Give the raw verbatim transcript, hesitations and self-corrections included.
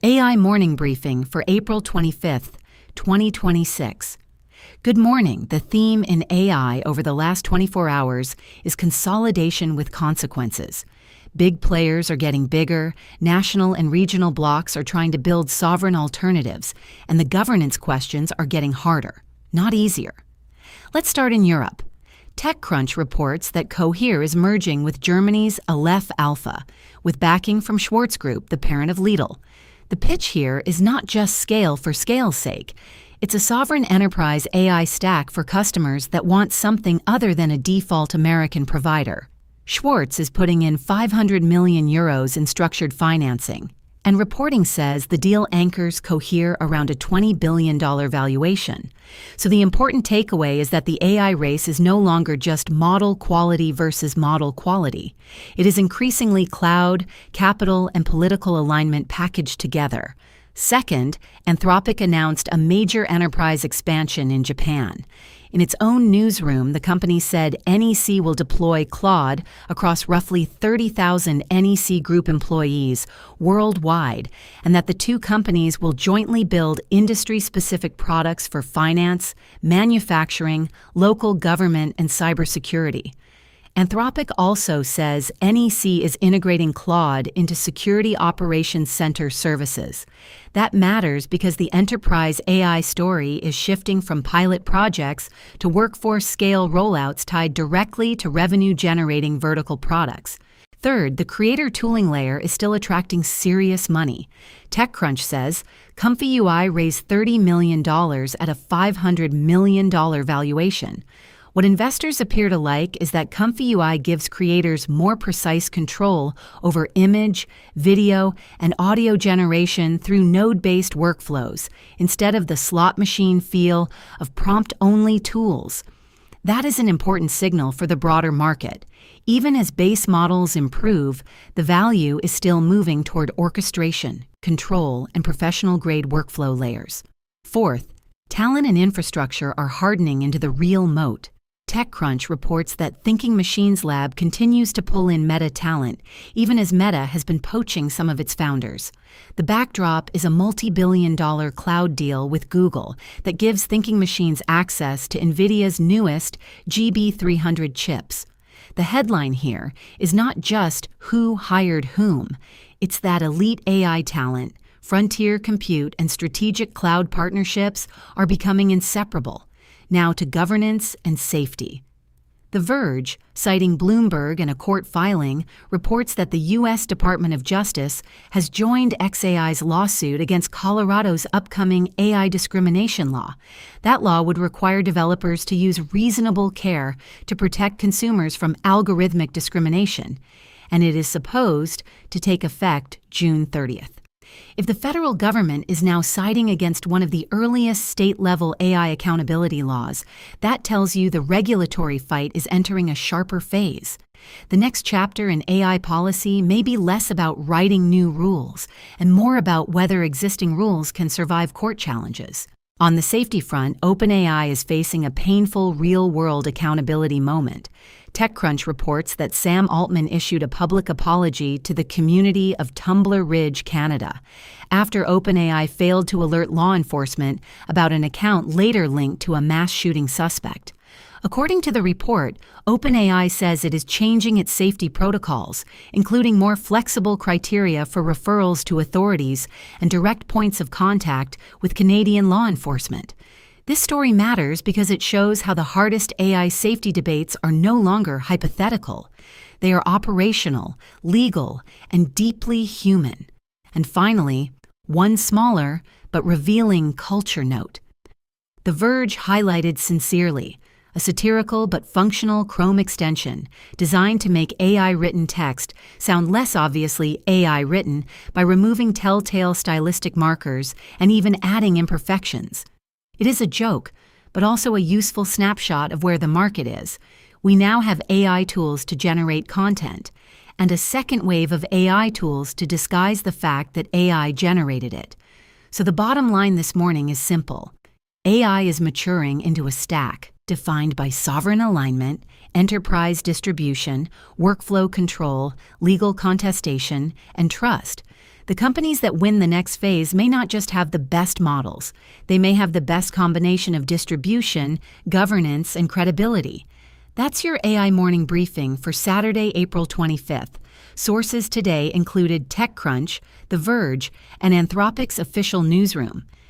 A I Morning Briefing for April twenty-fifth, twenty twenty-six. Good morning. The theme in A I over the last twenty-four hours is consolidation with consequences. Big players are getting bigger, national and regional blocs are trying to build sovereign alternatives, and the governance questions are getting harder, not easier. Let's start in Europe. TechCrunch reports that Cohere is merging with Germany's Aleph Alpha, with backing from Schwarz Group, the parent of Lidl. The pitch here is not just scale for scale's sake. It's a sovereign enterprise A I stack for customers that want something other than a default American provider. Schwarz is putting in five hundred million euros in structured financing, and reporting says the deal anchors Cohere around a twenty billion dollars valuation. So the important takeaway is that the A I race is no longer just model quality versus model quality. It is increasingly cloud, capital, and political alignment packaged together. Second, Anthropic announced a major enterprise expansion in Japan. In its own newsroom, the company said N E C will deploy Claude across roughly thirty thousand N E C Group employees worldwide, and that the two companies will jointly build industry-specific products for finance, manufacturing, local government, and cybersecurity. Anthropic also says N E C is integrating Claude into Security Operations Center services. That matters because the enterprise A I story is shifting from pilot projects to workforce-scale rollouts tied directly to revenue-generating vertical products. Third, the creator tooling layer is still attracting serious money. TechCrunch says Comfy U I raised thirty million dollars at a five hundred million dollars valuation. What investors appear to like is that Comfy U I gives creators more precise control over image, video, and audio generation through node-based workflows, instead of the slot machine feel of prompt-only tools. That is an important signal for the broader market. Even as base models improve, the value is still moving toward orchestration, control, and professional-grade workflow layers. Fourth, talent and infrastructure are hardening into the real moat. TechCrunch reports that Thinking Machines Lab continues to pull in Meta talent, even as Meta has been poaching some of its founders. The backdrop is a multi-billion dollar cloud deal with Google that gives Thinking Machines access to NVIDIA's newest G B three hundred chips. The headline here is not just who hired whom, it's that elite A I talent, frontier compute, and strategic cloud partnerships are becoming inseparable. Now to governance and safety. The Verge, citing Bloomberg and a court filing, reports that the U S Department of Justice has joined X A I's lawsuit against Colorado's upcoming A I discrimination law. That law would require developers to use reasonable care to protect consumers from algorithmic discrimination, and it is supposed to take effect June thirtieth. If the federal government is now siding against one of the earliest state-level A I accountability laws, that tells you the regulatory fight is entering a sharper phase. The next chapter in A I policy may be less about writing new rules and more about whether existing rules can survive court challenges. On the safety front, OpenAI is facing a painful real-world accountability moment. TechCrunch reports that Sam Altman issued a public apology to the community of Tumbler Ridge, Canada, after OpenAI failed to alert law enforcement about an account later linked to a mass shooting suspect. According to the report, OpenAI says it is changing its safety protocols, including more flexible criteria for referrals to authorities and direct points of contact with Canadian law enforcement. This story matters because it shows how the hardest A I safety debates are no longer hypothetical. They are operational, legal, and deeply human. And finally, one smaller but revealing culture note. The Verge highlighted Sincerely, a satirical but functional Chrome extension designed to make A I-written text sound less obviously A I-written by removing telltale stylistic markers and even adding imperfections. It is a joke, but also a useful snapshot of where the market is. We now have A I tools to generate content, and a second wave of A I tools to disguise the fact that A I generated it. So the bottom line this morning is simple. A I is maturing into a stack defined by sovereign alignment, enterprise distribution, workflow control, legal contestation, and trust. The companies that win the next phase may not just have the best models, they may have the best combination of distribution, governance, and credibility. That's your A I Morning Briefing for Saturday, April twenty-fifth. Sources today included TechCrunch, The Verge, and Anthropic's official newsroom.